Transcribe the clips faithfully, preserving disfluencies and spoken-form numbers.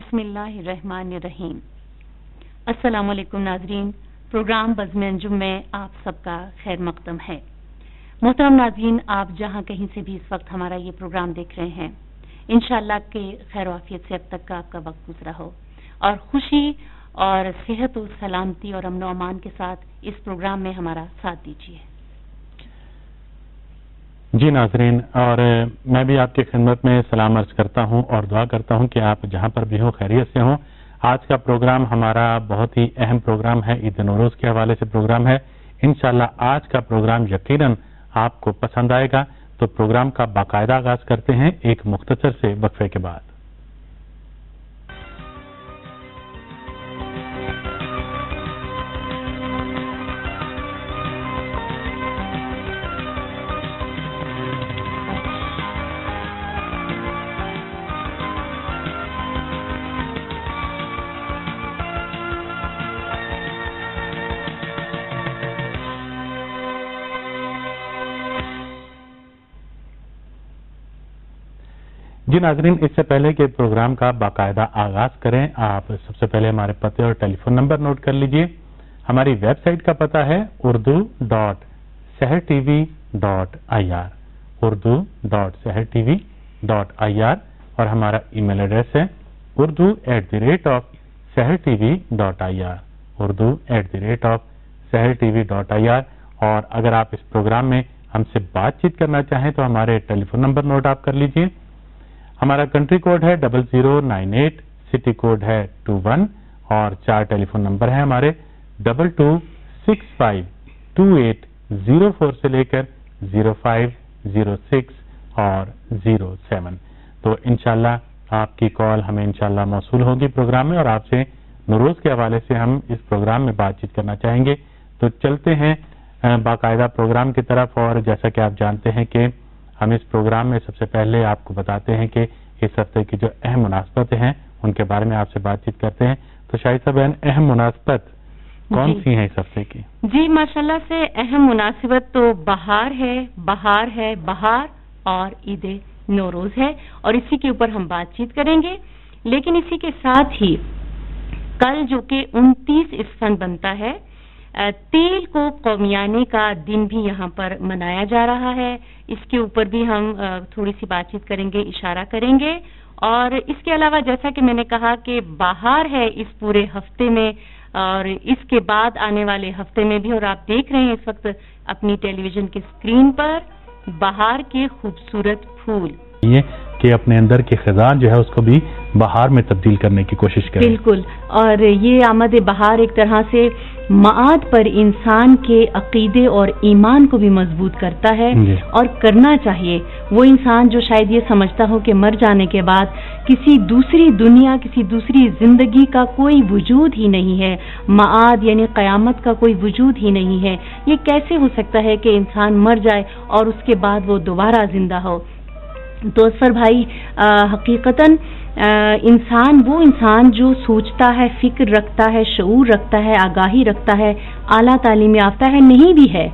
बिस्मिल्लाहिर्रहमानिर्रहीम। अस्सलाम वालेकुम नाजरीन, प्रोग्राम बज़्म अंजुम में आप सबका खैर मक़दम है। मोहतरम नाजरीन, आप जहां कहीं से भी इस वक्त हमारा ये प्रोग्राम देख रहे हैं, इंशाअल्लाह के खैर वाफियत से अब तक का आपका वक्त गुजरा हो और खुशी और सेहत और सलामती और अमन व अमान के साथ इस प्रोग्राम में हमारा साथ दीजिए। जी नाजरीन, और मैं भी आपकी खिदमत में सलाम अर्ज करता हूं और दुआ करता हूं कि आप जहां पर भी हो खैरियत से हों। आज का प्रोग्राम हमारा बहुत ही अहम प्रोग्राम है, ईद नौरोज के हवाले से प्रोग्राम है। इंशाअल्लाह आज का प्रोग्राम यकीनन आपको पसंद आएगा। तो प्रोग्राम का बाकायदा आगाज करते हैं एक मुख्तसर से वक्फे के बाद। जी नाजरीन, इससे पहले कि प्रोग्राम का बाकायदा आगाज करें, आप सबसे पहले हमारे पते और टेलीफोन नंबर नोट कर लीजिए। हमारी वेबसाइट का पता है Urdu dot Sahar TV dot I R, Urdu dot Sahar TV dot I R, और हमारा ईमेल एड्रेस है Urdu at the rate of Sahar TV dot I R, Urdu at the rate of Sahar TV dot I R. और अगर आप इस programme में हमसे बातचीत करना चाहें तो हमारे टेलीफोन नंबर नोट आप कर लीजिए। हमारा कंट्री कोड है double zero nine eight, city code है टू वन, और चार टेलीफोन नंबर है हमारे double two six five two eight zero four से लेकर जीरो फाइव जीरो सिक्स और जीरो सेवन। तो इंशाल्लाह आपकी कॉल हमें इंशाल्लाह मौसूल होगी प्रोग्राम में, और आपसे नौरोज के हवाले से हम इस प्रोग्राम में बातचीत करना चाहेंगे। तो चलते हैं बाकायदा प्रोग्राम की तरफ। और जैसा कि आप जानते हैं कि हम इस प्रोग्राम में सबसे पहले आपको बताते हैं कि इस हफ्ते की जो अहम मुनासबतें हैं उनके बारे में आपसे बातचीत करते हैं। तो शाइस्ता बहन, अहम मुनासबत कौन सी है इस हफ्ते की? जी माशाल्लाह से अहम मुनासिबत तो बहार है, बहार है, बहार और ईद नौरोज है, और इसी के ऊपर हम बातचीत करेंगे। लेकिन इसी के साथ ही कल जो कि उनतीस इसफन बनता है, तेल को कौमियाने का दिन भी यहाँ पर मनाया जा रहा है। इसके ऊपर भी हम थोड़ी सी बातचीत करेंगे, इशारा करेंगे। और इसके अलावा जैसा कि मैंने कहा कि बाहर है इस पूरे हफ्ते में और इसके बाद आने वाले हफ्ते में भी, और आप देख रहे हैं इस वक्त अपनी टेलीविजन की स्क्रीन पर बाहर के खूबसूरत फूल, ये कि अपने अंदर के खिज़ां जो है उसको भी बहार में तब्दील करने की कोशिश करें। बिल्कुल, और ये आमद बहार एक तरह से माद पर इंसान के अकीदे और ईमान को भी मजबूत करता है, और करना चाहिए। वो इंसान जो शायद ये समझता हो कि मर जाने के बाद किसी दूसरी दुनिया, किसी दूसरी जिंदगी का कोई वजूद ही नहीं है, माद यानी क़यामत का कोई वजूद ही नहीं है, ये कैसे हो सकता है कि इंसान मर जाए और उसके बाद वो दोबारा जिंदा हो। तो असफर भाई, हकीकतन इंसान वो इंसान जो सोचता है, फिक्र रखता है, शऊर रखता है, आगाही रखता है, आला तालीम याफ्ता है, नहीं भी है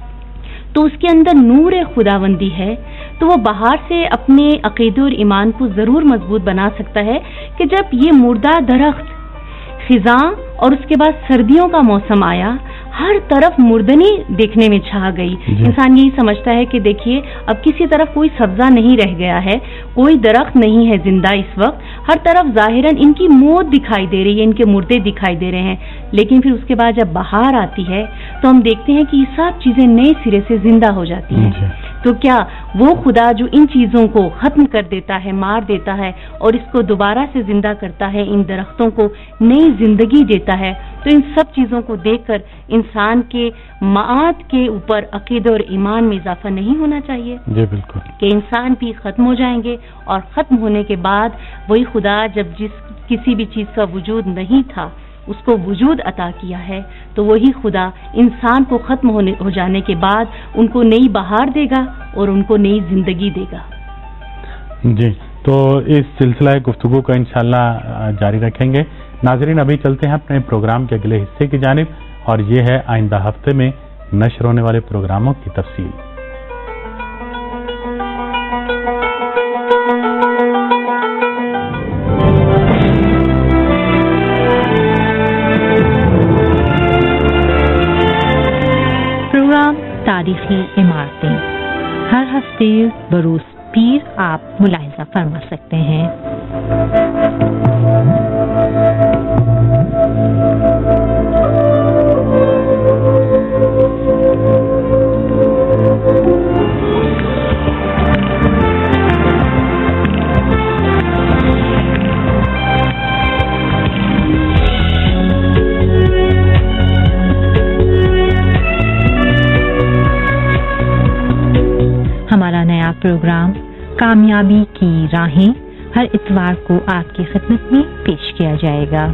तो उसके अंदर नूर खुदावंदी है, तो वो बाहर से अपने अकीदे और ईमान को जरूर मजबूत बना सकता है कि जब ये मुर्दा दरख्त, खिज़ां और उसके बाद सर्दियों का मौसम आया, हर तरफ मुर्दनी देखने में छा गई। इंसान यही समझता है कि देखिए अब किसी तरफ कोई सब्जा नहीं रह गया है, कोई दरख्त नहीं है जिंदा इस वक्त, हर तरफ जाहिरन इनकी मौत दिखाई दे रही है, इनके मुर्दे दिखाई दे रहे हैं। लेकिन फिर उसके बाद जब बहार आती है तो हम देखते हैं कि ये सब चीजें नए सिरे से जिंदा हो जाती हैं। तो क्या वो खुदा जो इन चीजों को खत्म कर देता है, मार देता है और इसको दोबारा से जिंदा करता है, इन दरख्तों को नई जिंदगी देता है, तो इन सब चीजों को देखकर इंसान के माद के ऊपर अकीदे और ईमान में इजाफा नहीं होना चाहिए? जी बिल्कुल, कि इंसान भी खत्म हो जाएंगे और खत्म होने के बाद वही खुदा जब जिस किसी भी चीज का वजूद नहीं था उसको वजूद अता किया है, तो वही खुदा इंसान को खत्म होने हो जाने के बाद उनको नई बहार देगा और उनको नई जिंदगी देगा। जी, तो इस सिलसिला गुफ्तगू का इंशाल्लाह जारी रखेंगे। नाजरीन, अभी चलते हैं अपने प्रोग्राम के अगले हिस्से की जानिब, और ये है आइंदा हफ्ते में नश्र होने वाले प्रोग्रामों की तफसील। تصویر آپ ملاحظہ فرما سکتے ہیں۔ ہمارا نیا پروگرام کامیابی کی راہیں ہر اتوار کو آپ کی خدمت میں پیش کیا جائے گا۔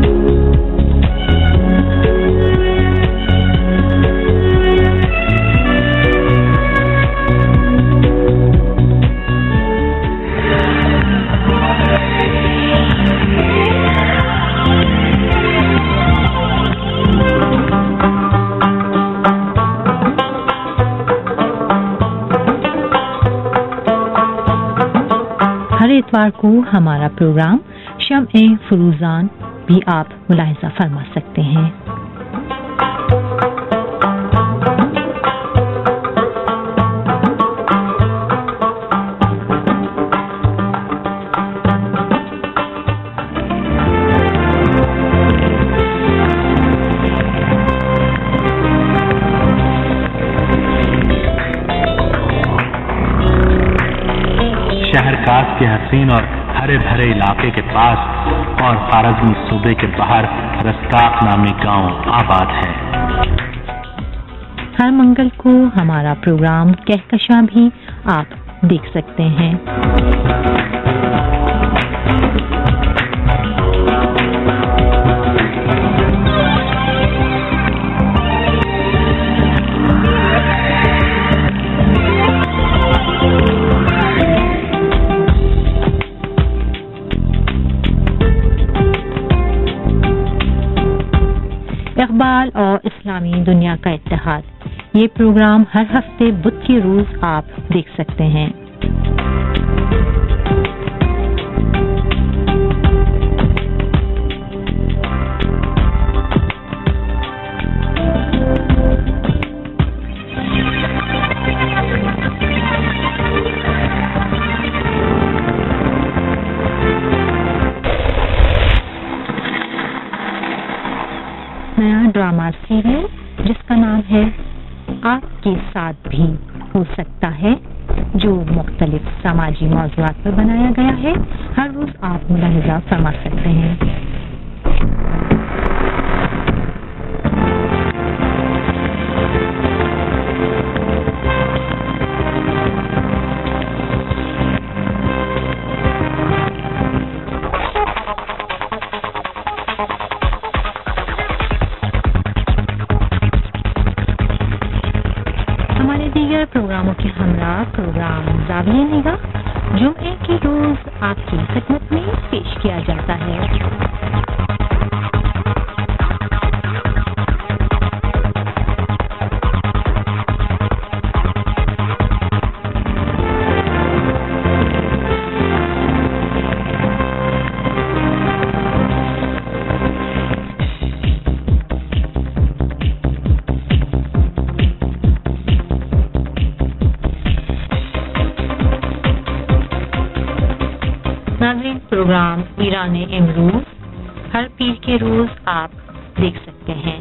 اتوار کو ہمارا پروگرام شمع فروزان بھی آپ ملاحظہ فرما سکتے ہیں۔ شہر کاس کے حسین اور ہرے بھرے علاقے کے پاس اور خوارزم صوبے کے باہر رستاق نامی گاؤں آباد ہے۔ ہر منگل کو ہمارا پروگرام کہکشاں بھی آپ دیکھ سکتے ہیں۔ اقبال اور اسلامی دنیا کا اتحاد، یہ پروگرام ہر ہفتے بدھ کے روز آپ دیکھ سکتے ہیں۔ نیا ڈرامہ سیریل جس کا نام ہے آپ کے ساتھ بھی ہو سکتا ہے، جو مختلف سماجی موضوعات پر بنایا گیا ہے، ہر روز آپ ملاحظہ فرما سکتے ہیں۔ پروگراموں کے ہمراہ پروگرام زاویہ نگاہ جمعے کے روز آپ کی خدمت میں پیش کیا جاتا ہے۔ ناظرین، پروگرام ایران امروز ہر پیر کے روز آپ دیکھ سکتے ہیں۔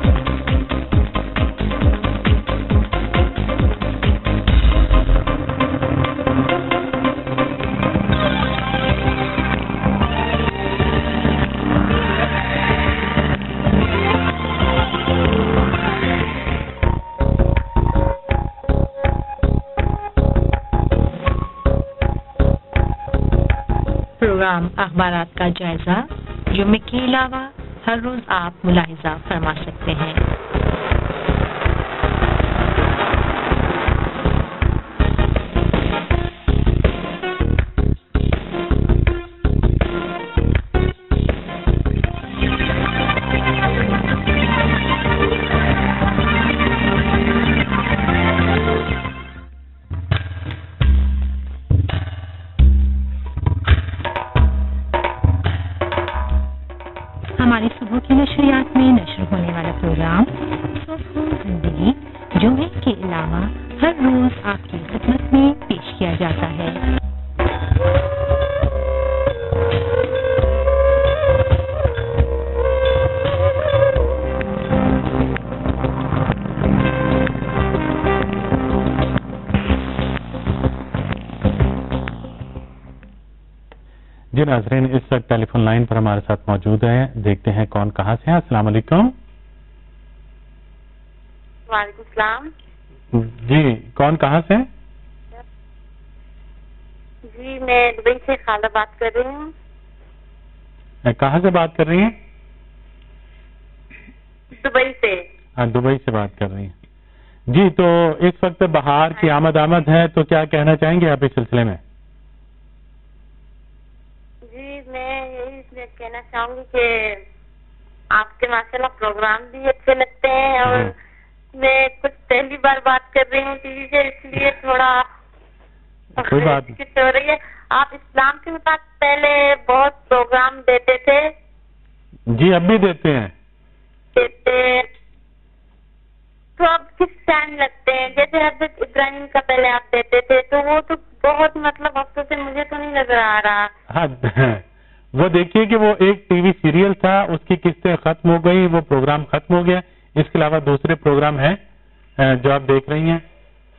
پروگرام اخبارات کا جائزہ جمعے کے علاوہ ہر روز آپ ملاحظہ فرما سکتے ہیں۔ ہماری صبح کی نشریات میں نشر ہونے والا پروگرام صبح زندگی جمعے کے علاوہ ہر روز آپ کی خدمت میں پیش کیا جاتا ہے۔ جی ناظرین، اس وقت ٹیلی فون لائن پر ہمارے ساتھ موجود ہیں، دیکھتے ہیں کون کہاں سے ہیں۔ السلام علیکم۔ وعلیکم السلام۔ جی کون کہاں سے؟ جی میں دبئی سے خالہ بات کر رہی ہوں۔ کہاں سے بات کر رہی ہیں؟ دبئی سے۔ ہاں دبئی سے بات کر رہی ہیں۔ جی تو اس وقت بہار کی آمد آمد ہے، تو کیا کہنا چاہیں گے آپ اس سلسلے میں؟ جی میں یہی کہنا چاہوں گی کہ آپ کے ماشاءاللہ پروگرام بھی اچھے لگتے ہیں، اور میں کچھ پہلی بار بات کر رہی ہوں ٹی وی سے، اس لیے تھوڑا کوئی بات ہو رہی ہے۔ آپ اسلام کے مطابق پہلے بہت پروگرام دیتے تھے۔ جی اب بھی دیتے ہیں۔ دیتے تو اب کس ٹائم لگتے ہیں؟ جیسے حضرت ابراہیم کا پہلے آپ دیتے تھے تو وہ تو بہت مطلب ہفتوں سے مجھے تو نہیں نظر آ رہا۔ ہاں وہ دیکھیے کہ وہ ایک ٹی وی سیریل تھا، اس کی قسطیں ختم ہو گئی، وہ پروگرام ختم ہو گیا۔ اس کے علاوہ دوسرے پروگرام ہیں جو آپ دیکھ رہی ہیں۔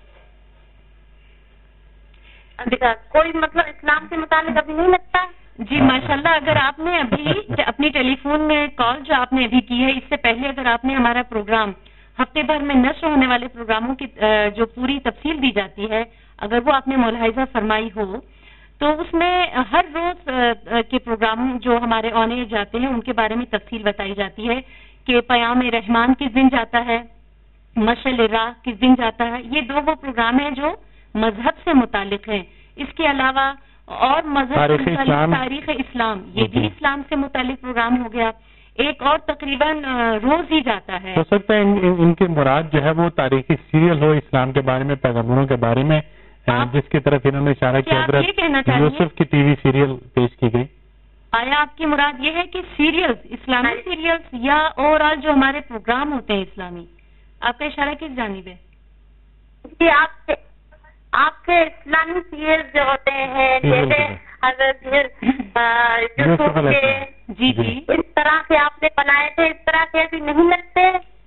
اچھا، کوئی مطلب اسلام کے متعلق ابھی نہیں لگتا؟ جی ماشاءاللہ، اگر آپ نے ابھی اپنی ٹیلی فون میں کال جو آپ نے ابھی کی ہے، اس سے پہلے اگر آپ نے ہمارا پروگرام ہفتے بھر میں نشر ہونے والے پروگراموں کی جو پوری تفصیل دی جاتی ہے، اگر وہ آپ نے ملاحظہ فرمائی ہو، تو اس میں ہر روز کے پروگرام جو ہمارے آن ایئر جاتے ہیں ان کے بارے میں تفصیل بتائی جاتی ہے کہ پیام رحمان کس دن جاتا ہے، مشعل راہ کس دن جاتا ہے۔ یہ دو وہ پروگرام ہیں جو مذہب سے متعلق ہیں۔ اس کے علاوہ اور مذہب سے متعلق تاریخ اسلام، یہ بھی اسلام سے متعلق پروگرام ہو گیا۔ ایک اور تقریباً روز ہی جاتا ہے۔ ہو سکتا ہے ان کے مراد جو ہے وہ تاریخی سیریل ہو اسلام کے بارے میں، پیغمبروں کے بارے میں، جس کی طرف انہوں نے اشارہ کیا، حضرت یوسف کی ٹی وی سیریل پیش کی گئی۔ آیا آپ کی مراد یہ ہے کہ سیریلز، اسلامی سیریلز، یا اوور آل جو ہمارے پروگرام ہوتے ہیں اسلامی؟ آپ کا اشارہ کس جانب ہے؟ جی آپ کے آپ کے اسلامی سیریل جو ہوتے ہیں جیسے حضرت یوسف کے، جی جی اس طرح سے آپ نے بنائے تھے، اس طرح سے ابھی نہیں لگتے؟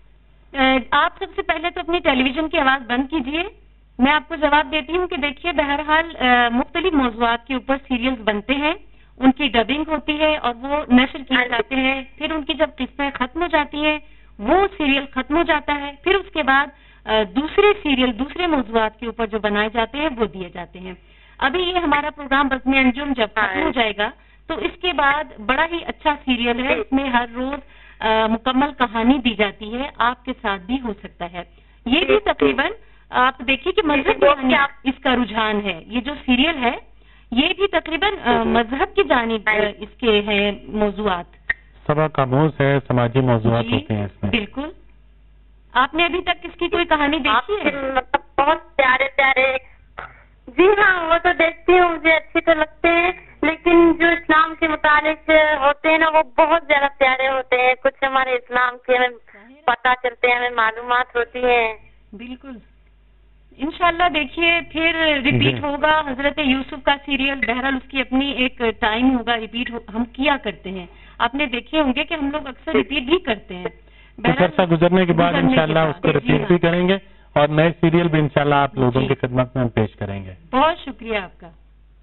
آپ سب سے پہلے تو اپنی ٹیلی ویژن کی آواز بند کیجئے، میں آپ کو جواب دیتی ہوں کہ دیکھیے بہرحال مختلف موضوعات کے اوپر سیریلز بنتے ہیں، ان کی ڈبنگ ہوتی ہے اور وہ نشر کیے جاتے ہیں، پھر ان کی جب قسطیں ختم ہو جاتی ہیں وہ سیریل ختم ہو جاتا ہے، پھر اس کے بعد دوسرے سیریل دوسرے موضوعات کے اوپر جو بنائے جاتے ہیں وہ دیے جاتے ہیں۔ ابھی یہ ہمارا پروگرام بزم انجم جب ختم ہو جائے گا تو اس کے بعد بڑا ہی اچھا سیریل ہے، اس میں ہر روز مکمل کہانی دی جاتی ہے، آپ کے ساتھ بھی ہو سکتا ہے۔ یہ بھی تقریباً آپ دیکھیے کہ مذہب کی اس کا رجحان ہے، یہ جو سیریل ہے یہ بھی تقریباً مذہب کی جانب اس کے ہیں موضوعات، سبق آموز ہے، سماجی موضوعات ہوتے ہیں اس میں۔ بالکل۔ آپ نے ابھی تک اس کی کوئی کہانی دیکھی ہے؟ مطلب بہت پیارے پیارے، جی ہاں وہ تو دیکھتی ہوں، مجھے اچھے تو لگتے ہیں، لیکن جو اسلام کے متعلق ہوتے ہیں نا وہ بہت زیادہ پیارے ہوتے ہیں، کچھ ہمارے اسلام کے ہمیں پتہ چلتے ہیں، ہمیں معلومات ہوتی ہیں۔ بالکل، انشاءاللہ دیکھیے پھر ریپیٹ ہوگا حضرت یوسف کا سیریل، بہرحال اس کی اپنی ایک ٹائم ہوگا، ریپیٹ ہم کیا کرتے ہیں، آپ نے دیکھے ہوں گے کہ ہم لوگ اکثر ریپیٹ بھی کرتے ہیں، کچھ عرصہ گزرنے کے بعد انشاءاللہ اس کو ریپیٹ بھی کریں گے اور نئے سیریل بھی انشاءاللہ آپ لوگوں کی خدمت میں ہم پیش کریں گے۔ بہت شکریہ آپ کا،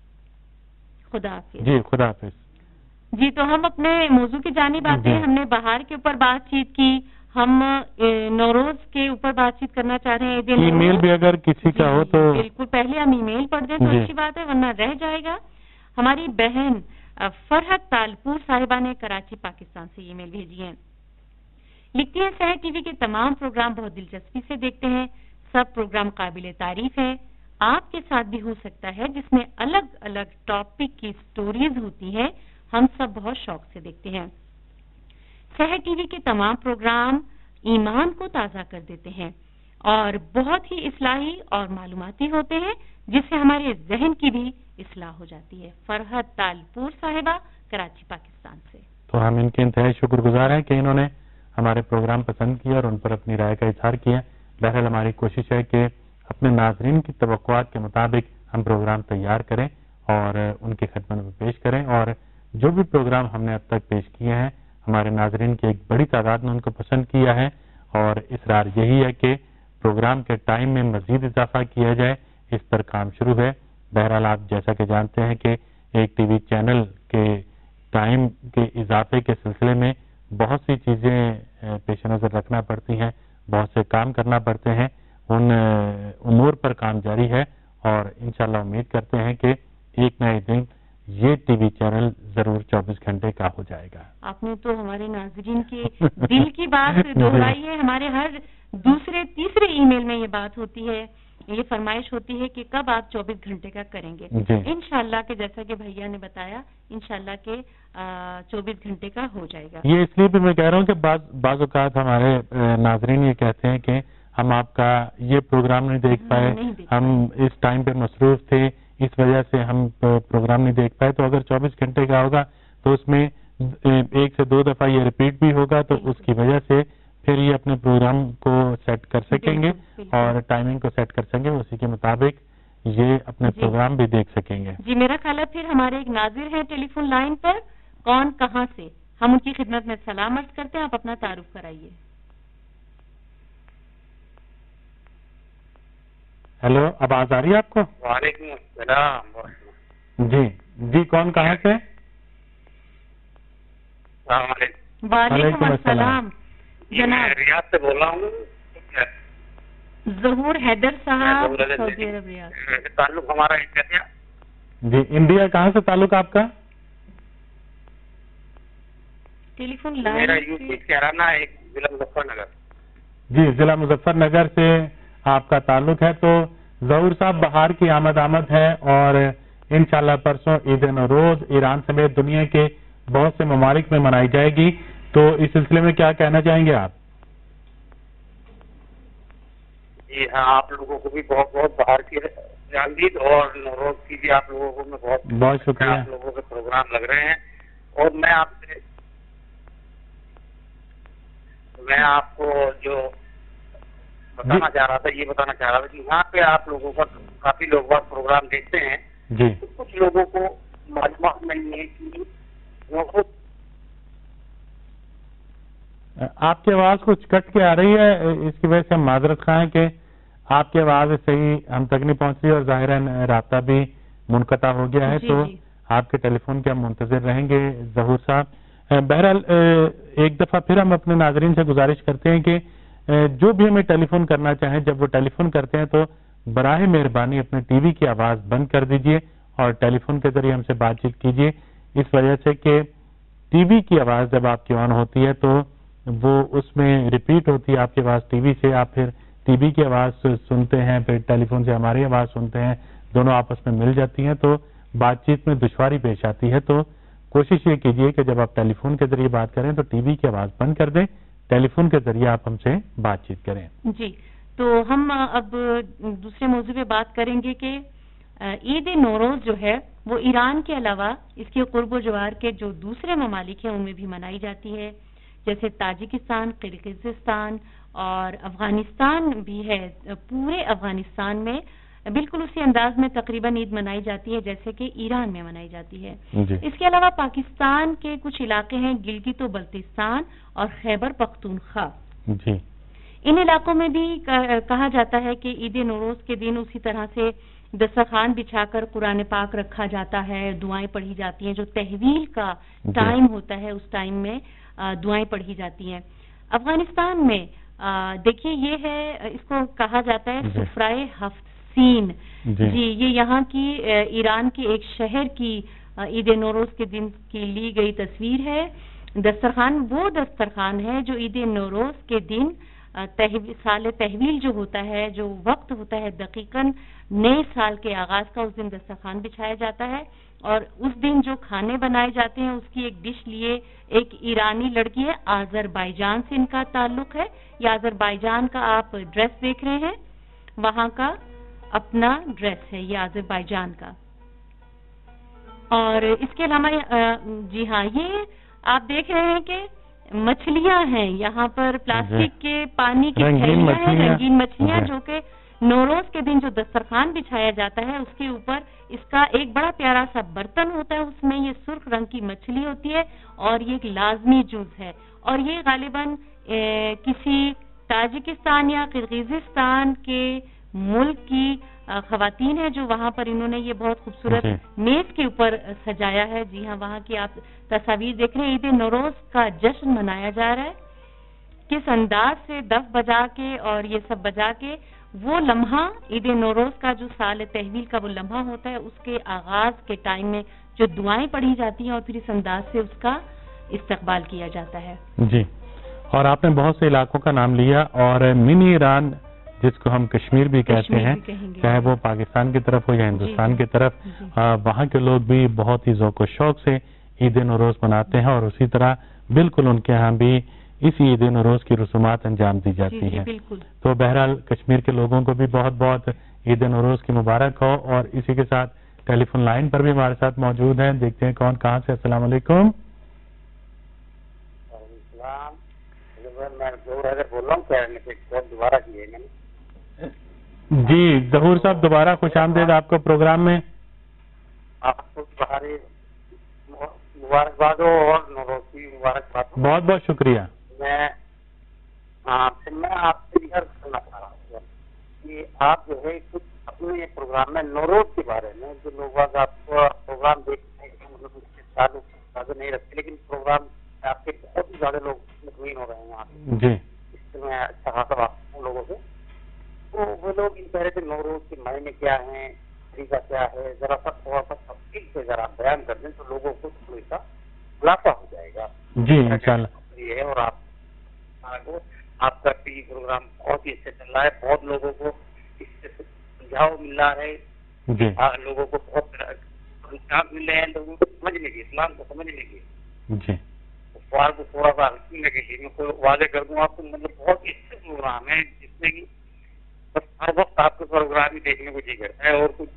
خدا حافظ۔ جی خدا حافظ۔ جی تو ہم اپنے موضوع کی جانب آتے ہیں، ہم نے بہار کے اوپر بات چیت کی، ہم نوروز کے اوپر بات چیت کرنا چاہ رہے ہیں۔ ای میل بھی اگر کسی کا ہو تو بالکل، پہلے ہم ای میل پڑھ دیں تو اچھی بات ہے ورنہ رہ جائے گا۔ ہماری بہن فرحت تالپور صاحبہ نے کراچی پاکستان سے ای میل بھیجی ہے، لکھتی ہیں سحر ٹی وی کے تمام پروگرام بہت دلچسپی سے دیکھتے ہیں، سب پروگرام قابل تعریف ہے، آپ کے ساتھ بھی ہو سکتا ہے جس میں الگ الگ ٹاپک کی سٹوریز ہوتی ہیں، ہم سب بہت شوق سے دیکھتے ہیں۔ سحر ٹی وی کے تمام پروگرام ایمان کو تازہ کر دیتے ہیں اور بہت ہی اصلاحی اور معلوماتی ہوتے ہیں، جس سے ہمارے ذہن کی بھی اصلاح ہو جاتی ہے۔ فرحت تالپور صاحبہ کراچی پاکستان سے۔ تو ہم ان کے انتہائی شکر گزار ہیں کہ انہوں نے ہمارے پروگرام پسند کیا اور ان پر اپنی رائے کا اظہار کیا۔ بہرحال ہماری کوشش ہے کہ اپنے ناظرین کی توقعات کے مطابق ہم پروگرام تیار کریں اور ان کی خدمت میں پیش کریں، اور جو بھی پروگرام ہم نے اب تک پیش کیے ہیں ہمارے ناظرین کی ایک بڑی تعداد نے ان کو پسند کیا ہے، اور اصرار یہی ہے کہ پروگرام کے ٹائم میں مزید اضافہ کیا جائے، اس پر کام شروع ہے۔ بہرحال آپ جیسا کہ جانتے ہیں کہ ایک ٹی وی چینل کے ٹائم کے اضافے کے سلسلے میں بہت سی چیزیں پیش نظر رکھنا پڑتی ہیں، بہت سے کام کرنا پڑتے ہیں، ان امور پر کام جاری ہے اور انشاءاللہ امید کرتے ہیں کہ ایک نہ ایک دن یہ ٹی وی چینل ضرور چوبیس گھنٹے کا ہو جائے گا۔ آپ نے تو ہمارے ناظرین کے دل کی بات دہرائی ہے، ہمارے ہر دوسرے تیسرے ای میل میں یہ بات ہوتی ہے، یہ فرمائش ہوتی ہے کہ کب آپ چوبیس گھنٹے کا کریں گے۔ انشاءاللہ کہ جیسا کہ بھیا نے بتایا انشاءاللہ کہ چوبیس گھنٹے کا ہو جائے گا۔ یہ اس لیے بھی میں کہہ رہا ہوں کہ بعض بعض اوقات ہمارے ناظرین یہ کہتے ہیں کہ ہم آپ کا یہ پروگرام نہیں دیکھ پائے، ہم اس ٹائم پہ مصروف تھے، اس وجہ سے ہم پروگرام نہیں دیکھ پائے۔ تو اگر چوبیس گھنٹے کا ہوگا تو اس میں ایک سے دو دفعہ یہ ریپیٹ بھی ہوگا، تو اس کی وجہ سے پھر یہ اپنے پروگرام کو سیٹ کر سکیں گے اور ٹائمنگ کو سیٹ کر سکیں گے، اسی کے مطابق یہ اپنے پروگرام بھی دیکھ سکیں گے۔ جی میرا خیال ہے پھر ہمارے ایک ناظر ہیں ٹیلی فون لائن پر، کون کہاں سے؟ ہم ان کی خدمت میں سلام عرض کرتے ہیں، آپ اپنا تعارف کرائیے۔ ہیلو، آواز آ رہی ہے آپ کو؟ وعلیکم السلام۔ جی جی، کون کہاں سے؟ السلام علیکم۔ وعلیکم السلام جناب، ریاض سے بول رہا ہوں، ظہور حیدر صاحب، سعودی عرب ریاض۔ تعلق ہمارا انڈیا۔ جی انڈیا، کہاں سے تعلق آپ کا؟ ٹیلی فون میرا لائن یو پی کیرانہ، ایک ضلع مظفر نگر۔ جی ضلع مظفر نگر سے آپ کا تعلق ہے۔ تو ظہور صاحب، بہار کی آمد آمد ہے اور انشاءاللہ پرسوں عید نوروز ایران سمیت دنیا کے بہت سے ممالک میں منائی جائے گی، تو اس سلسلے میں کیا کہنا چاہیں گے آپ؟ جی ہاں، آپ لوگوں کو بھی بہت بہت بہار کی آمدید اور نوروز کی بھی آپ لوگوں کو میں بہت بہت شکریہ۔ آپ لوگوں کے پروگرام لگ رہے ہیں، اور میں آپ سے میں آپ کو جو بتانا چاہ رہا تھا یہ بتانا چاہ رہا تھا کہ یہاں پہ آپ لوگوں کا کافی لوگ بہت پروگرام دیکھتے ہیں، جی تو کچھ لوگوں کو معلومات نہیں ہے کہ وہ خود آپ کی آواز کچھ کٹ کے آ رہی ہے، اس کی وجہ سے ہم معذرت خواہ ہیں کہ آپ کی آواز صحیح ہم تک نہیں پہنچ رہی اور ظاہراً رابطہ بھی منقطع ہو گیا ہے، تو آپ کے ٹیلی فون کے ہم منتظر رہیں گے ظہور صاحب۔ بہرحال ایک دفعہ پھر ہم اپنے ناظرین سے گزارش کرتے ہیں کہ جو بھی ہمیں ٹیلی فون کرنا چاہیں، جب وہ ٹیلی فون کرتے ہیں تو براہ مہربانی اپنے ٹی وی کی آواز بند کر دیجئے اور ٹیلی فون کے ذریعے ہم سے بات چیت کیجئے، اس وجہ سے کہ ٹی وی کی آواز جب آپ کی آن ہوتی ہے تو وہ اس میں ریپیٹ ہوتی ہے آپ کی آواز ٹی وی سے، آپ پھر ٹی وی کی آواز سنتے ہیں، پھر ٹیلی فون سے ہماری آواز سنتے ہیں، دونوں آپس میں مل جاتی ہیں تو بات چیت میں دشواری پیش آتی ہے۔ تو کوشش یہ کیجئے کہ جب آپ ٹیلی فون کے ذریعے بات کریں تو ٹی وی کی آواز بند کر دیں، ٹیلی فون کے ذریعے آپ ہم سے بات چیت کریں۔ جی، تو ہم اب دوسرے موضوع پہ بات کریں گے کہ عید نوروز جو ہے وہ ایران کے علاوہ اس کے قرب و جوار کے جو دوسرے ممالک ہیں ان میں بھی منائی جاتی ہے، جیسے تاجکستان، قرغیزستان اور افغانستان بھی ہے۔ پورے افغانستان میں بالکل اسی انداز میں تقریباً عید منائی جاتی ہے جیسے کہ ایران میں منائی جاتی ہے۔ جی۔ اس کے علاوہ پاکستان کے کچھ علاقے ہیں، گلگت و بلتستان اور خیبر پختونخوا، جی، ان علاقوں میں بھی کہا جاتا ہے کہ عید نوروز کے دن اسی طرح سے دسترخوان بچھا کر قرآن پاک رکھا جاتا ہے، دعائیں پڑھی جاتی ہیں، جو تحویل کا ٹائم ہوتا ہے اس ٹائم میں دعائیں پڑھی جاتی ہیں۔ افغانستان میں دیکھیے یہ ہے، اس کو کہا جاتا ہے سفرائے ہفت سین، جی یہ یہاں کی ایران کے ایک شہر کی عید نوروز کے دن کی لی گئی تصویر ہے۔ دسترخوان وہ دسترخوان ہے جو عید نوروز کے دن سال تحویل جو ہوتا ہے، جو وقت ہوتا ہے دقیقاً نئے سال کے آغاز کا، اس دن دسترخوان بچھایا جاتا ہے اور اس دن جو کھانے بنائے جاتے ہیں اس کی ایک ڈش لیے ایک ایرانی لڑکی ہے، آذربائیجان سے ان کا تعلق ہے، یہ آذربائیجان کا آپ ڈریس دیکھ رہے ہیں، وہاں کا اپنا ڈریس ہے یہ آذربائیجان کا۔ اور اس کے علاوہ جی ہاں یہ آپ دیکھ رہے ہیں کہ مچھلیاں ہیں یہاں پر، پلاسٹک کے پانی کی تھیلیاں ہیں، رنگین مچھلیاں جو کہ نوروز کے دن جو دسترخوان بچھایا جاتا ہے اس کے اوپر اس کا ایک بڑا پیارا سا برتن ہوتا ہے، اس میں یہ سرخ رنگ کی مچھلی ہوتی ہے اور یہ ایک لازمی جز ہے، اور یہ غالباً کسی تاجکستان یا قرغیزستان کے ملک کی خواتین ہیں جو وہاں پر انہوں نے یہ بہت خوبصورت میز کے اوپر سجایا ہے. جی ہاں, وہاں کی آپ تصاویر دیکھ رہے ہیں. عید نوروز کا جشن منایا جا رہا ہے. کس انداز سے دف بجا کے اور یہ سب بجا کے وہ لمحہ عید نوروز کا جو سال تحویل کا وہ لمحہ ہوتا ہے, اس کے آغاز کے ٹائم میں جو دعائیں پڑھی جاتی ہیں اور پھر اس انداز سے اس کا استقبال کیا جاتا ہے. جی, اور آپ نے بہت سے علاقوں کا نام لیا, اور منی ایران جس کو ہم کشمیر بھی کہتے ہیں, چاہے وہ پاکستان کی طرف ہو یا ہندوستان کی طرف, وہاں کے لوگ بھی بہت ہی ذوق و شوق سے عید نوروز مناتے ہیں, اور اسی طرح بالکل ان کے ہاں بھی اس عید نوروز کی رسومات انجام دی جاتی ہیں. تو بہرحال کشمیر کے لوگوں کو بھی بہت بہت عید نوروز کی مبارک ہو. اور اسی کے ساتھ ٹیلی فون لائن پر بھی ہمارے ساتھ موجود ہیں, دیکھتے ہیں کون کہاں سے. السلام علیکم. جی ظہور صاحب, دوبارہ خوش آمدید آپ کو پروگرام میں. آپ کو مبارکباد ہو اور نوروز کی مبارکباد ہو. بہت بہت شکریہ. میں میں آپ سے یہ کرنا چاہ رہا ہوں کہ آپ جو ہے کچھ اپنے پروگرام میں نوروز کے بارے میں, جو لوگ آپ کو پروگرام دیکھتے ہیں مطلب اس کے تعلق نہیں رکھتے, لیکن پروگرام آپ کے بہت ہی زیادہ لوگ مطمئن ہو رہے ہیں وہاں پہ. جی, اس سے میں اچھا خاصا بات ہوں لوگوں سے. تو وہ لوگ ان کہہ رہے تھے نوروز کے معنی کیا ہیں, طریقہ کیا ہے, ذرا سا تھوڑا سا تفصیل سے ذرا بیان کر دیں تو لوگوں کو تھوڑا سا خلاصہ ہو جائے گا. جی انشاءاللہ. یہ ہے, اور آپ آپ کا ٹی وی پروگرام بہت ہی اچھا چل رہا ہے, بہت لوگوں کو اس سے سمجھاؤ مل رہا ہے. جی, لوگوں کو بہت سمجھ مل رہے ہیں, لوگوں کو سمجھنے کی, اسلام کو سمجھنے کی. جی, کفار کو تھوڑا سا ہلکنے کے لیے میں کوئی واضح کر دوں آپ کو, مطلب بہت ہی اچھے پروگرام ہے جس میں کہ بس ہر وقت آپ کو پروگرام ہی دیکھنے کو جی کرتا ہے اور کچھ.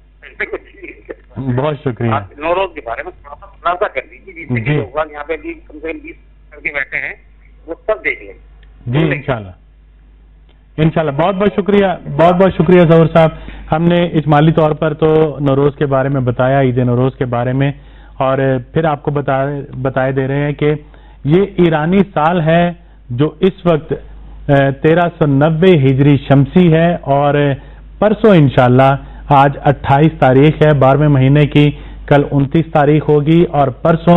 بہت شکریہ. نوروز کے بارے میں تھوڑا سا خلاصہ کر دیجیے, جس سے لوگ یہاں پہ بھی کم سے کم بیس کر کے بیٹھے ہیں وہ سب دیکھ لیں. جی انشاءاللہ انشاءاللہ. بہت بہت شکریہ, بہت بہت شکریہ ظہور صاحب. ہم نے اجمالی طور پر تو نوروز کے بارے میں بتایا, عید نوروز کے بارے میں, اور پھر آپ کو بتائے دے رہے ہیں کہ یہ ایرانی سال ہے جو اس وقت تیرہ سو نبے ہجری شمسی ہے, اور پرسوں انشاءاللہ آج اٹھائیس تاریخ ہے بارہویں مہینے کی, کل انتیس تاریخ ہوگی, اور پرسوں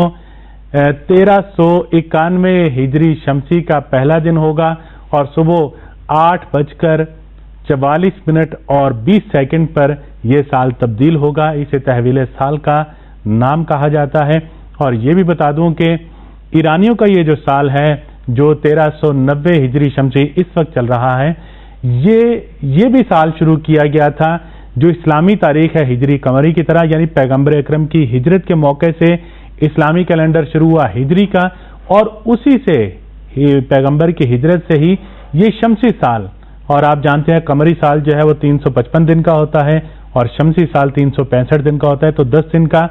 تیرہ سو اکانوے ہجری شمسی کا پہلا دن ہوگا, اور صبح آٹھ بج کر چوالیس منٹ اور بیس سیکنڈ پر یہ سال تبدیل ہوگا. اسے تحویل سال کا نام کہا جاتا ہے. اور یہ بھی بتا دوں کہ ایرانیوں کا یہ جو سال ہے جو تیرہ سو نبے ہجری شمسی اس وقت چل رہا ہے, یہ یہ بھی سال شروع کیا گیا تھا جو اسلامی تاریخ ہے ہجری قمری کی طرح, یعنی پیغمبر اکرم کی ہجرت کے موقع سے اسلامی کیلنڈر شروع ہوا ہجری کا, اور اسی سے پیغمبر کی ہجرت سے ہی یہ شمسی سال. اور آپ جانتے ہیں قمری سال جو ہے وہ تین سو پچپن دن کا ہوتا ہے, اور شمسی سال تین سو پینسٹھ دن کا ہوتا ہے. تو دس دن کا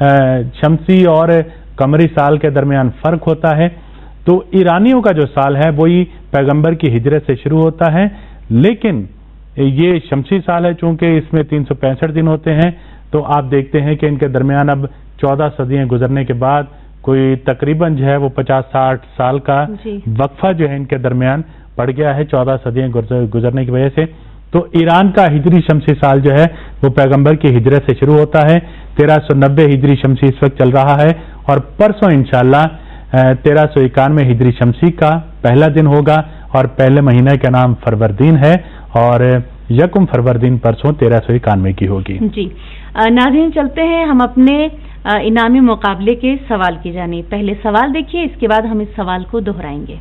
شمسی اور قمری سال کے درمیان فرق ہوتا ہے. تو ایرانیوں کا جو سال ہے وہی پیغمبر کی ہجرت سے شروع ہوتا ہے, لیکن یہ شمسی سال ہے چونکہ اس میں تین سو پینسٹھ دن ہوتے ہیں. تو آپ دیکھتے ہیں کہ ان کے درمیان اب چودہ صدیاں گزرنے کے بعد کوئی تقریباً جو ہے وہ پچاس ساٹھ سال کا وقفہ جو ہے ان کے درمیان پڑ گیا ہے چودہ صدیاں گزرنے کی وجہ سے. تو ایران کا ہجری شمسی سال جو ہے وہ پیغمبر کی ہجرت سے شروع ہوتا ہے. تیرہ سو نبے ہجری شمسی اس وقت چل رہا ہے, اور پرسوں انشاءاللہ تیرہ سو اکانوے ہجری شمسی کا پہلا دن ہوگا, اور پہلے مہینہ کا نام فروردین ہے, اور یکم فروردین پرسوں تیرہ سو اکانوے کی ہوگی. جی ناظرین, چلتے ہیں ہم اپنے انعامی مقابلے کے سوال کی جانب. پہلے سوال دیکھیے, اس کے بعد ہم اس سوال کو دہرائیں گے.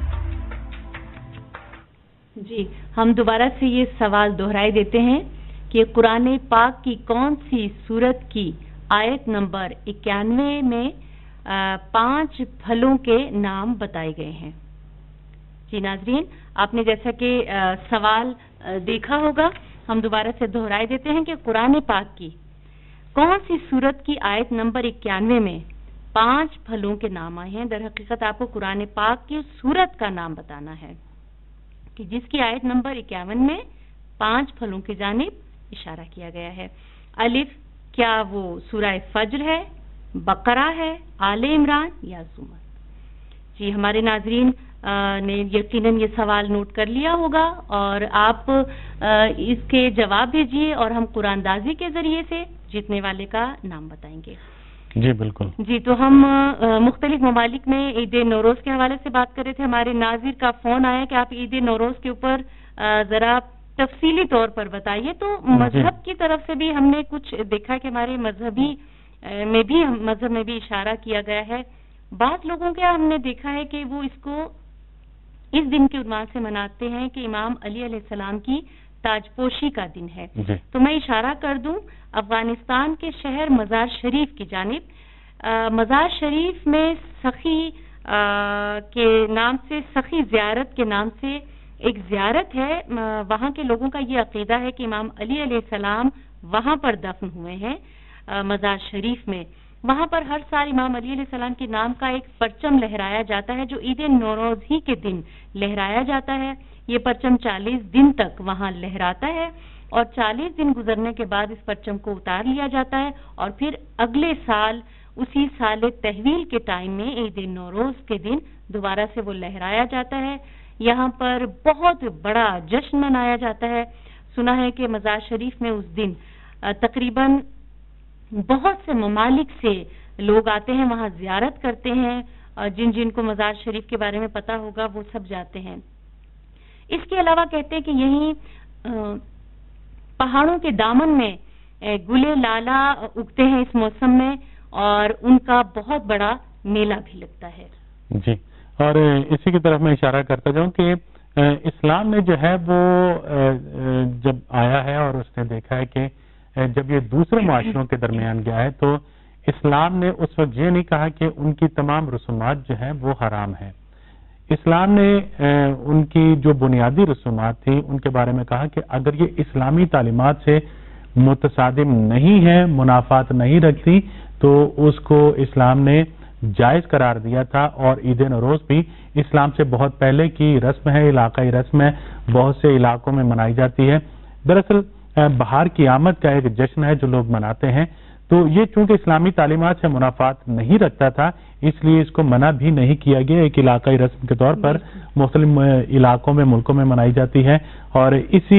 ہم دوبارہ سے یہ سوال دہرائے دیتے ہیں کہ قرآن پاک کی کون سی سورت کی آیت نمبر اکیانوے میں پانچ پھلوں کے نام بتائے گئے ہیں؟ جی ناظرین، آپ نے جیسا کہ سوال دیکھا ہوگا، ہم دوبارہ سے دہرائے دیتے ہیں کہ قرآن پاک کی کون سی سورت کی آیت نمبر اکیانوے میں پانچ پھلوں کے نام آئے ہیں۔ در حقیقت آپ کو قرآن پاک کی سورت کا نام بتانا ہے کہ جس کی آیت نمبر اکیاون میں پانچ پھلوں کی جانب اشارہ کیا گیا ہے۔ الف، کیا وہ سورہ فجر ہے، بقرہ ہے، آل عمران یا زمر؟ جی ہمارے ناظرین نے یقیناً یہ سوال نوٹ کر لیا ہوگا اور آپ اس کے جواب بھیجیے اور ہم قرآن دازی کے ذریعے سے جیتنے والے کا نام بتائیں گے۔ جی بالکل۔ جی تو ہم مختلف ممالک میں عید نوروز کے حوالے سے بات کر رہے تھے۔ ہمارے ناظر کا فون آیا کہ آپ عید نوروز کے اوپر ذرا تفصیلی طور پر بتائیے۔ تو مذہب کی طرف سے بھی ہم نے کچھ دیکھا کہ ہمارے مذہبی میں بھی مذہب میں بھی اشارہ کیا گیا ہے۔ بعض لوگوں کے ہم نے دیکھا ہے کہ وہ اس کو اس دن کے عنوان سے مناتے ہیں کہ امام علی علیہ السلام کی تاج پوشی کا دن ہے۔ تو میں اشارہ کر دوں افغانستان کے شہر مزار شریف کی جانب، مزار شریف میں سخی کے نام سے، سخی زیارت کے نام سے ایک زیارت ہے۔ وہاں کے لوگوں کا یہ عقیدہ ہے کہ امام علی علیہ السلام وہاں پر دفن ہوئے ہیں مزار شریف میں۔ وہاں پر ہر سال امام علی علیہ السلام کے نام کا ایک پرچم لہرایا جاتا ہے جو عید نوروز ہی کے دن لہرایا جاتا ہے۔ یہ پرچم چالیس دن تک وہاں لہراتا ہے اور چالیس دن گزرنے کے بعد اس پرچم کو اتار لیا جاتا ہے اور پھر اگلے سال اسی سال تحویل کے ٹائم میں عید نوروز کے دن دوبارہ سے وہ لہرایا جاتا ہے۔ یہاں پر بہت بڑا جشن منایا جاتا ہے۔ سنا ہے کہ مزار شریف میں اس دن تقریباً بہت سے ممالک سے لوگ آتے ہیں، وہاں زیارت کرتے ہیں، جن جن کو مزار شریف کے بارے میں پتا ہوگا وہ سب جاتے ہیں۔ اس کے علاوہ کہتے ہیں کہ یہیں پہاڑوں کے دامن میں گلے لالا اگتے ہیں اس موسم میں اور ان کا بہت بڑا میلہ بھی لگتا ہے۔ جی، اور اسی کی طرف میں اشارہ کرتا جاؤں کہ اسلام نے جو ہے وہ جب آیا ہے اور اس نے دیکھا ہے کہ جب یہ دوسرے معاشروں کے درمیان گیا ہے تو اسلام نے اس وقت یہ نہیں کہا کہ ان کی تمام رسومات جو ہیں وہ حرام ہیں۔ اسلام نے ان کی جو بنیادی رسومات تھی ان کے بارے میں کہا کہ اگر یہ اسلامی تعلیمات سے متصادم نہیں ہے، منافات نہیں رکھتی، تو اس کو اسلام نے جائز قرار دیا تھا۔ اور عید نوروز بھی اسلام سے بہت پہلے کی رسم ہے، علاقائی رسم ہے، بہت سے علاقوں میں منائی جاتی ہے۔ دراصل بہار کی آمد کا ایک جشن ہے جو لوگ مناتے ہیں، تو یہ چونکہ اسلامی تعلیمات سے منافات نہیں رکھتا تھا اس لیے اس کو منع بھی نہیں کیا گیا، ایک علاقائی رسم کے طور پر مختلف علاقوں میں، ملکوں میں منائی جاتی ہے۔ اور اسی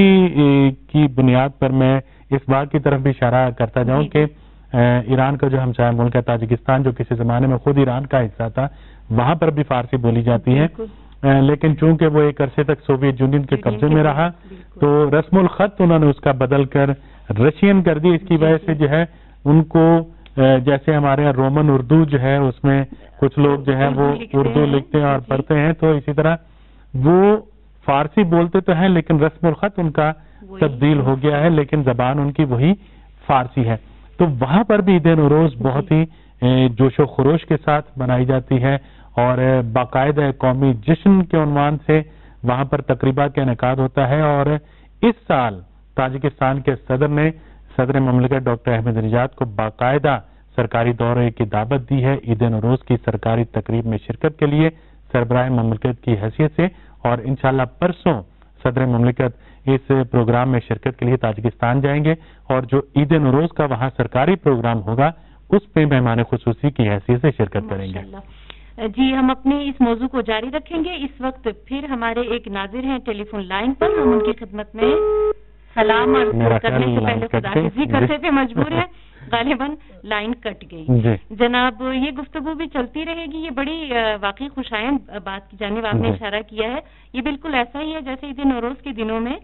کی بنیاد پر میں اس بات کی طرف بھی اشارہ کرتا جاؤں کہ ایران کا جو ہمسایہ ملک ہے تاجکستان، جو کسی زمانے میں خود ایران کا حصہ تھا، وہاں پر بھی فارسی بولی جاتی ہے، لیکن چونکہ وہ ایک عرصے تک سوویت یونین کے قبضے میں رہا تو رسم الخط انہوں نے اس کا بدل کر رشین کر دی۔ اس کی وجہ سے جو ہے ان کو جیسے ہمارے یہاں رومن اردو جو ہے اس میں کچھ لوگ جو ہے وہ اردو لکھتے ہیں اور پڑھتے ہیں، تو اسی طرح وہ فارسی بولتے تو ہیں لیکن رسم الخط ان کا تبدیل ہو گیا ہے، لیکن زبان ان کی وہی فارسی ہے۔ تو وہاں پر بھی عید نوروز بہت ہی جوش و خروش کے ساتھ منائی جاتی ہے اور باقاعدہ قومی جشن کے عنوان سے وہاں پر تقریبات کا انعقاد ہوتا ہے۔ اور اس سال تاجکستان کے صدر نے صدر مملکت ڈاکٹر احمد نژاد کو باقاعدہ سرکاری دورے کی دعوت دی ہے عید نوروز کی سرکاری تقریب میں شرکت کے لیے سربراہ مملکت کی حیثیت سے، اور انشاءاللہ پرسوں صدر مملکت اس پروگرام میں شرکت کے لیے تاجکستان جائیں گے اور جو عید نوروز کا وہاں سرکاری پروگرام ہوگا اس پہ مہمان خصوصی کی حیثیت سے شرکت کریں گے۔ جی ہم اپنے اس موضوع کو جاری رکھیں گے۔ اس وقت پھر ہمارے ایک ناظر ہیں ٹیلی فون لائن پر، ہم ان کی خدمت میں سلام عرض کرنے سے پہلے خداحافظی کرتے تھے، مجبور ہیں، غالباً لائن کٹ گئی۔ جناب یہ گفتگو بھی چلتی رہے گی، یہ بڑی واقعی خوشائند بات کی جانب آپ نے اشارہ کیا ہے۔ یہ بالکل ایسا ہی ہے جیسے عید نوروز کے دنوں میں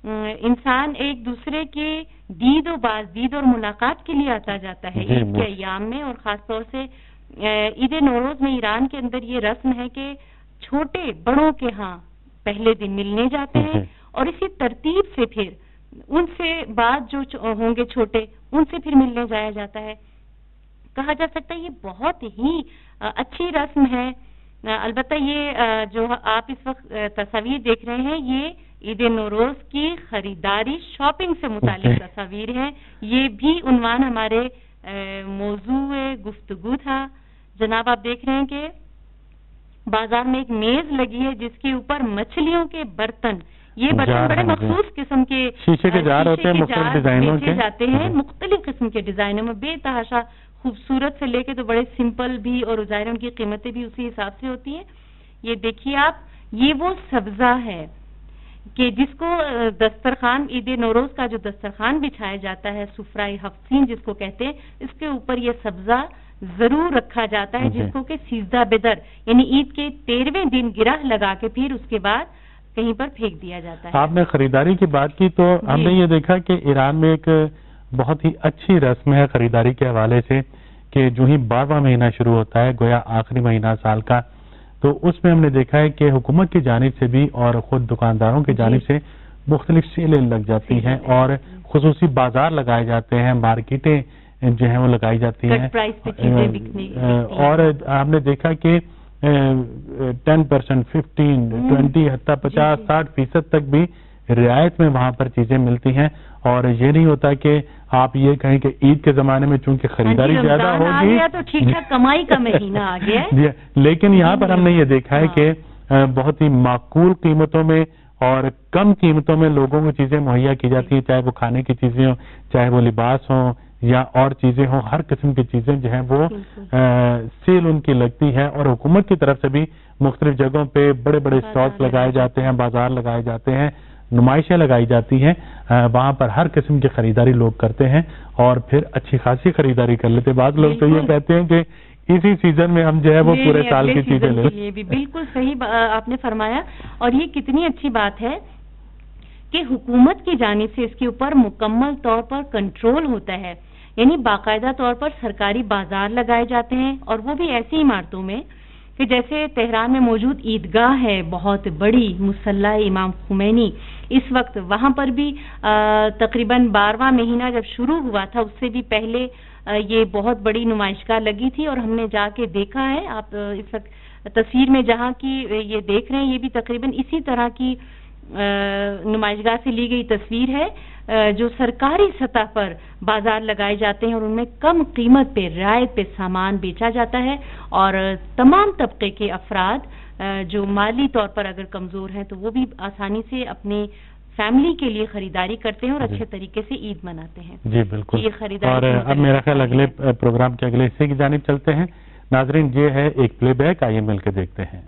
انسان ایک دوسرے کے دید و باز دید اور ملاقات کے لیے آتا جاتا ہے عید کے ایام میں، اور خاص طور سے عید نوروز میں ایران کے اندر یہ رسم ہے کہ چھوٹے بڑوں کے ہاں پہلے دن ملنے جاتے ہیں اور اسی ترتیب سے پھر ان سے بعد جو ہوں گے چھوٹے ان سے پھر ملنے جایا جاتا ہے. کہا جا سکتا ہے یہ بہت ہی اچھی رسم ہے. البتہ یہ جو آپ اس وقت تصاویر دیکھ رہے ہیں یہ عید نوروز کی خریداری شاپنگ سے متعلق تصاویر ہیں. یہ بھی عنوان ہمارے موضوع گفتگو تھا. جناب آپ دیکھ رہے ہیں کہ بازار میں ایک میز لگی ہے جس کے اوپر مچھلیوں کے برتن, یہ برتن بڑے مخصوص قسم کے شیشے کے جار ہوتے ہیں, مختلف ڈیزائنوں کے جاتے ہیں, مختلف قسم کے ڈیزائنوں میں بے تحاشا خوبصورت سے لے کے تو بڑے سمپل بھی, اور ظاہر ان کی قیمتیں بھی اسی حساب سے ہوتی ہیں. یہ دیکھیے آپ, یہ وہ سبزہ ہے کہ جس کو دسترخوان, عید نوروز کا جو دسترخوان بچھایا جاتا ہے, سفرہ حفصین جس کو کہتے ہیں, اس کے اوپر یہ سبزہ ضرور رکھا جاتا ہے جس کو کہ سیزدہ بدر یعنی عید کے تیرہویں دن گرہ لگا کے پھر اس کے بعد کہیں پر پھینک دیا جاتا ہے. آپ نے خریداری کی بات کی تو ہم نے یہ دیکھا کہ ایران میں ایک بہت ہی اچھی رسم ہے خریداری کے حوالے سے کہ جو ہی بارہواں مہینہ شروع ہوتا ہے, گویا آخری مہینہ سال کا, تو اس میں ہم نے دیکھا ہے کہ حکومت کی جانب سے بھی اور خود دکانداروں کی جانب سے مختلف سیلیں لگ جاتی ہیں اور خصوصی بازار لگائے جاتے ہیں, مارکیٹیں جو ہیں وہ لگائی جاتی ہیں, اور ہم نے دیکھا کہ ٹین پرسینٹ ففٹین ٹوینٹی حتیٰ پچاس ساٹھ فیصد تک بھی رعایت میں وہاں پر چیزیں ملتی ہیں. اور یہ نہیں ہوتا کہ آپ یہ کہیں کہ عید کے زمانے میں چونکہ خریداری زیادہ ہوگی تو ٹھیک ٹھاک کمائی کا مہینہ آ گیا, لیکن یہاں پر ہم نے یہ دیکھا ہے کہ بہت ہی معقول قیمتوں میں اور کم قیمتوں میں لوگوں کو چیزیں مہیا کی جاتی ہیں, چاہے وہ کھانے کی چیزیں ہوں, چاہے وہ لباس ہوں یا اور چیزیں ہوں, ہر قسم کی چیزیں جو ہیں وہ سیل ان کی لگتی ہے. اور حکومت کی طرف سے بھی مختلف جگہوں پہ بڑے بڑے اسٹالز لگائے جاتے ہیں, بازار لگائے جاتے ہیں, نمائشیں لگائی جاتی ہیں, وہاں پر ہر قسم کی خریداری لوگ کرتے ہیں اور پھر اچھی خاصی خریداری کر لیتے. بعض لوگ تو یہ کہتے ہیں کہ اسی سیزن میں ہم جو ہے وہ پورے سال کی چیزیں لیں. یہ بھی بالکل صحیح آپ نے فرمایا, اور یہ کتنی اچھی بات ہے کہ حکومت کی جانب سے اس کے اوپر مکمل طور پر کنٹرول ہوتا ہے. یعنی باقاعدہ طور پر سرکاری بازار لگائے جاتے ہیں, اور وہ بھی ایسی عمارتوں میں کہ جیسے تہران میں موجود عیدگاہ ہے بہت بڑی, مصلی امام خمینی, اس وقت وہاں پر بھی تقریباً بارہواں مہینہ جب شروع ہوا تھا اس سے بھی پہلے یہ بہت بڑی نمائشگاہ لگی تھی, اور ہم نے جا کے دیکھا ہے. آپ اس وقت تصویر میں جہاں کی یہ دیکھ رہے ہیں یہ بھی تقریباً اسی طرح کی نمائشگاہ سے لی گئی تصویر ہے جو سرکاری سطح پر بازار لگائے جاتے ہیں اور ان میں کم قیمت پہ رعایت پہ سامان بیچا جاتا ہے, اور تمام طبقے کے افراد جو مالی طور پر اگر کمزور ہیں تو وہ بھی آسانی سے اپنی فیملی کے لیے خریداری کرتے ہیں اور اچھے طریقے سے عید مناتے ہیں. جی بالکل. یہ خریداری, اور اب میرا خیال اگلے پروگرام کے اگلے حصے کی جانب چلتے ہیں. ناظرین یہ ہے ایک پلے بیک, آئیے مل کے دیکھتے ہیں.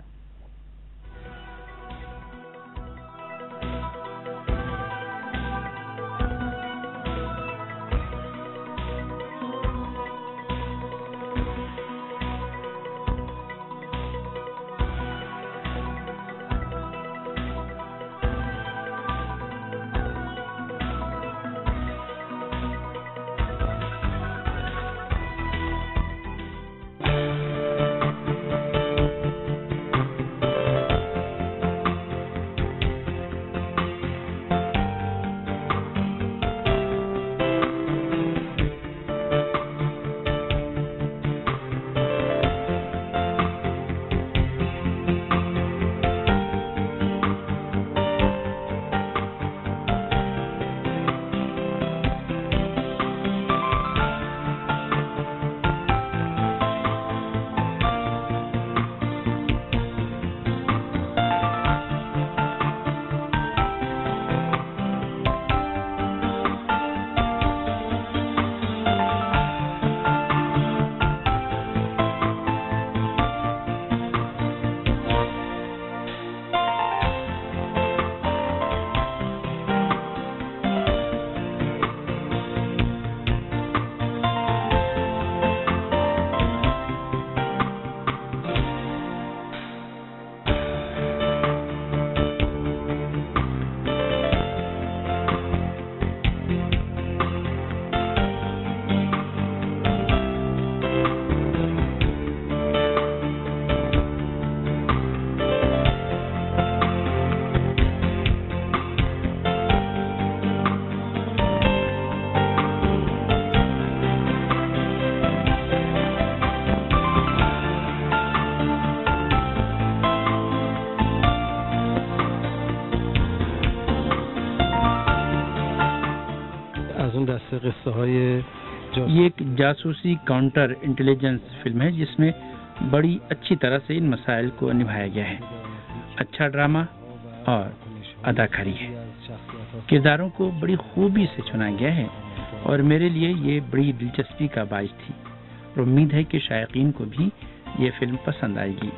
یہ ایک جاسوسی کاؤنٹر انٹیلیجنس فلم ہے جس میں بڑی اچھی طرح سے ان مسائل کو نبھایا گیا ہے. اچھا ڈرامہ اور اداکاری ہے. کرداروں کو بڑی خوبی سے چنا گیا ہے اور میرے لیے یہ بڑی دلچسپی کا باعث تھی اور امید ہے کہ شائقین کو بھی یہ فلم پسند آئے گی.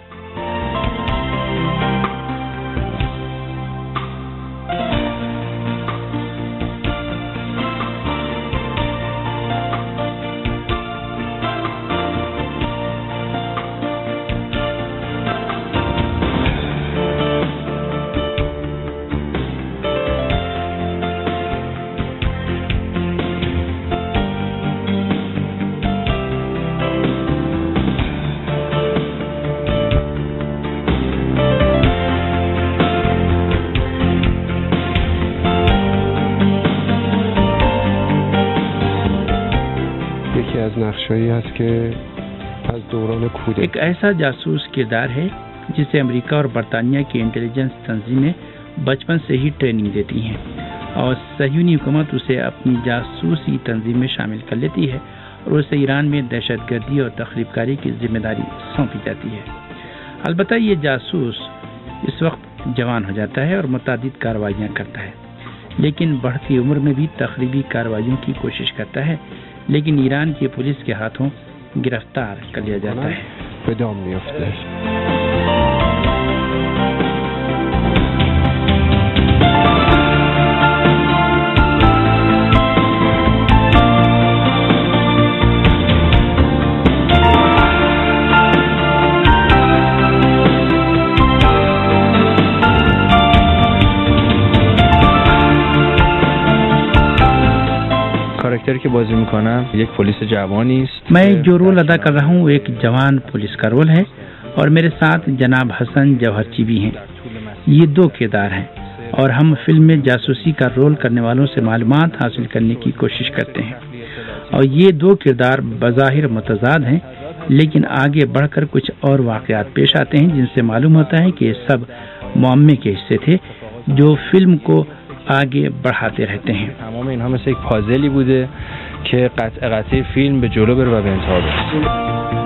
ایک ایسا جاسوس کردار ہے جسے امریکہ اور برطانیہ کی انٹیلیجنس تنظیمیں بچپن سے ہی ٹریننگ دیتی ہیں اور صہیونی حکومت اسے اپنی جاسوسی تنظیم میں شامل کر لیتی ہے اور اسے ایران میں دہشت گردی اور تخریب کاری کی ذمہ داری سونپی جاتی ہے. البتہ یہ جاسوس اس وقت جوان ہو جاتا ہے اور متعدد کارروائیاں کرتا ہے، لیکن بڑھتی عمر میں بھی تخریبی کارروائیوں کی کوشش کرتا ہے، لیکن ایران کی پولیس کے ہاتھوں گرفتار کر لیا جاتا ہے. که بازی میکنم یک پلیس جوانی است. میں جو رول ادا کر رہا ہوں ایک جوان پولیس کا رول ہے اور میرے ساتھ جناب حسن جوہرچی بھی ہیں. یہ دو کردار ہیں اور ہم فلم میں جاسوسی کا رول کرنے والوں سے معلومات حاصل کرنے کی کوشش کرتے ہیں اور یہ دو کردار بظاہر متضاد ہیں، لیکن آگے بڑھ کر کچھ اور واقعات پیش آتے ہیں جن سے معلوم ہوتا ہے کہ یہ سب معمے کے حصے تھے جو فلم کو آگے بڑھاتے رہتے ہیں. تمام اینها مثل یک پازلی بوده که قطع قطعی فیلم به جلو بره و به انتها برسه.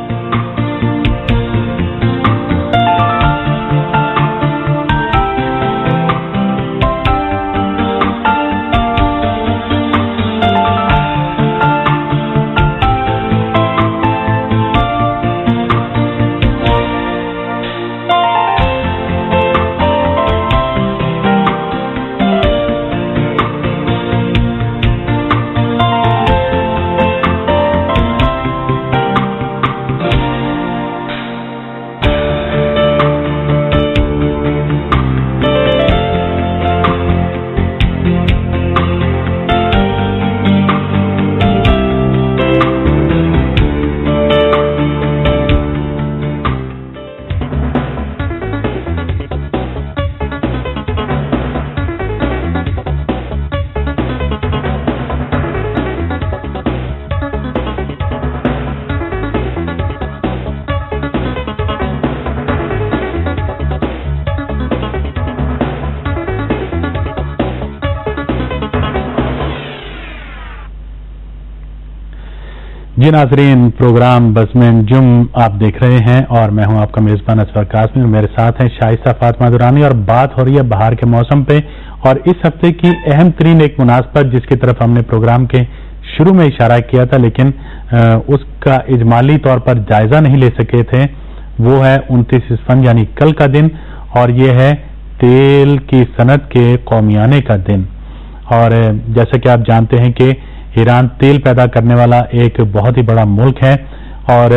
جی ناظرین، پروگرام بزم انجم آپ دیکھ رہے ہیں اور میں ہوں آپ کا میزبان اسفر قاسمی اور میرے ساتھ ہیں شائستہ فاطمہ درانی اور بات ہو رہی ہے بہار کے موسم پہ اور اس ہفتے کی اہم ترین ایک مناسبت جس کی طرف ہم نے پروگرام کے شروع میں اشارہ کیا تھا لیکن اس کا اجمالی طور پر جائزہ نہیں لے سکے تھے، وہ ہے انتیس اسفند یعنی کل کا دن اور یہ ہے تیل کی صنعت کے قومیانے کا دن. اور جیسا کہ آپ جانتے ہیں کہ ایران تیل پیدا کرنے والا ایک بہت ہی بڑا ملک ہے اور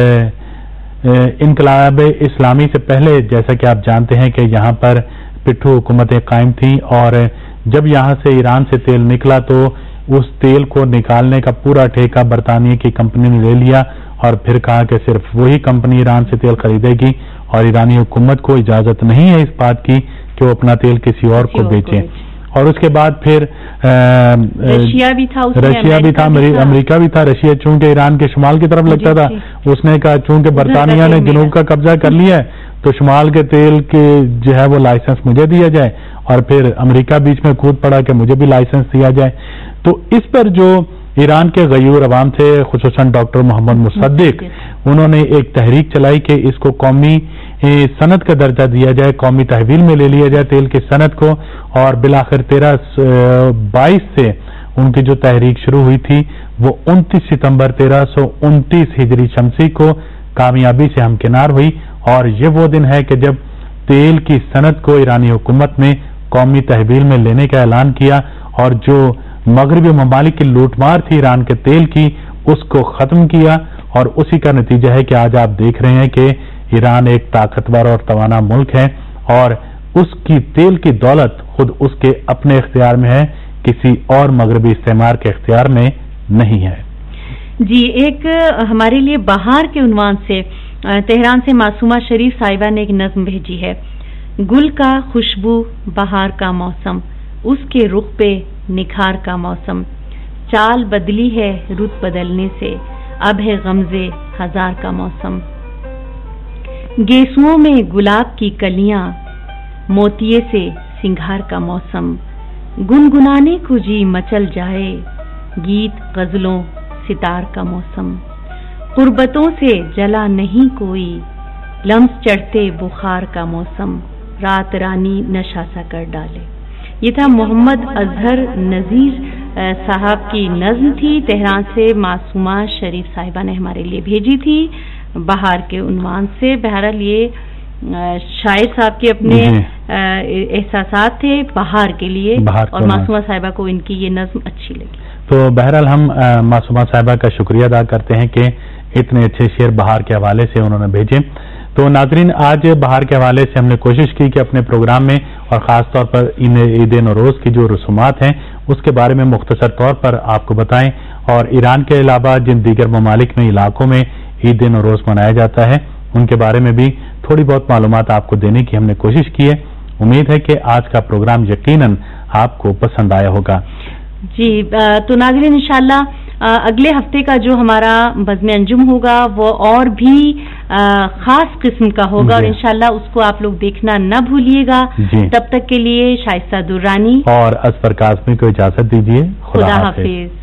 انقلاب اسلامی سے پہلے جیسا کہ آپ جانتے ہیں کہ یہاں پر پٹھو حکومتیں قائم تھیں اور جب یہاں سے ایران سے تیل نکلا تو اس تیل کو نکالنے کا پورا ٹھیکہ برطانیہ کی کمپنی نے لے لیا اور پھر کہا کہ صرف وہی کمپنی ایران سے تیل خریدے گی اور ایرانی حکومت کو اجازت نہیں ہے اس بات کی کہ وہ اپنا تیل کسی اور کو بیچے. اور اس کے بعد پھر رشیا بھی تھا رشیا بھی تھا امریکہ بھی تھا. رشیا چونکہ ایران کے شمال کی طرف لگتا تھا، اس نے کہا چونکہ برطانیہ نے جنوب کا قبضہ کر لیا ہے تو شمال کے تیل کے جو ہے وہ لائسنس مجھے دیا جائے اور پھر امریکہ بیچ میں کود پڑا کہ مجھے بھی لائسنس دیا جائے. تو اس پر جو ایران کے غیور عوام سے خصوصاً ڈاکٹر محمد مصدق انہوں نے ایک تحریک چلائی کہ اس کو قومی صنعت کا درجہ دیا جائے، قومی تحویل میں لے لیا جائے تیل کی صنعت کو، اور بالآخر تیرہ بائیس سے ان کی جو تحریک شروع ہوئی تھی وہ انتیس ستمبر تیرہ سو انتیس ہجری شمسی کو کامیابی سے ہمکنار ہوئی، اور یہ وہ دن ہے کہ جب تیل کی صنعت کو ایرانی حکومت نے قومی تحویل میں لینے کا اعلان کیا، اور جو مغربی ممالک کی لوٹ مار تھی ایران کے تیل کی اس کو ختم کیا، اور اسی کا نتیجہ ہے کہ آج آپ دیکھ رہے ہیں کہ ایران ایک طاقتور اور توانا ملک ہے، اور اس کی تیل کی دولت خود اس کے اپنے اختیار میں ہے، کسی اور مغربی استعمار کے اختیار میں نہیں ہے۔ جی، ایک ہمارے لیے بہار کے عنوان سے تہران سے معصومہ شریف صاحبہ نے ایک نظم بھیجی ہے۔ گل کا خوشبو بہار کا موسم، اس کے رخ پہ نکھار کا موسم، چال بدلی ہے رت بدلنے سے، اب ہے غمزے ہزار کا موسم، گیسوؤں میں گلاب کی کلیاں، موتیے سے سنگھار کا موسم، گنگنانے کو جی مچل جائے، گیت غزلوں ستار کا موسم، قربتوں سے جلا نہیں کوئی، لمس چڑھتے بخار کا موسم، رات رانی نشہ سا کر ڈالے۔ یہ تھا محمد اظہر نذیر صاحب کی نظم تھی، تہران سے معصومہ شریف صاحبہ نے ہمارے لیے بھیجی تھی بہار کے عنوان سے۔ بہرحال یہ شاعر صاحب کے اپنے احساسات تھے بہار کے لیے، اور معصومہ صاحبہ کو ان کی یہ نظم اچھی لگی۔ تو بہرحال ہم معصومہ صاحبہ کا شکریہ ادا کرتے ہیں کہ اتنے اچھے شعر بہار کے حوالے سے انہوں نے بھیجے۔ تو ناظرین، آج بہار کے حوالے سے ہم نے کوشش کی کہ اپنے پروگرام میں اور خاص طور پر عید نوروز کی جو رسومات ہیں اس کے بارے میں مختصر طور پر آپ کو بتائیں، اور ایران کے علاوہ جن دیگر ممالک میں علاقوں میں عید نوروز منایا جاتا ہے ان کے بارے میں بھی تھوڑی بہت معلومات آپ کو دینے کی ہم نے کوشش کی ہے۔ امید ہے کہ آج کا پروگرام یقیناً آپ کو پسند آیا ہوگا۔ جی، تو ناظرین انشاءاللہ اگلے ہفتے کا جو ہمارا بزم انجم ہوگا وہ اور بھی خاص قسم کا ہوگا، اور انشاءاللہ اس کو آپ لوگ دیکھنا نہ بھولیے گا۔ تب تک کے لیے شائستہ درانی اور اصفر کاظمی کو اجازت دیجیے۔ خدا حافظ۔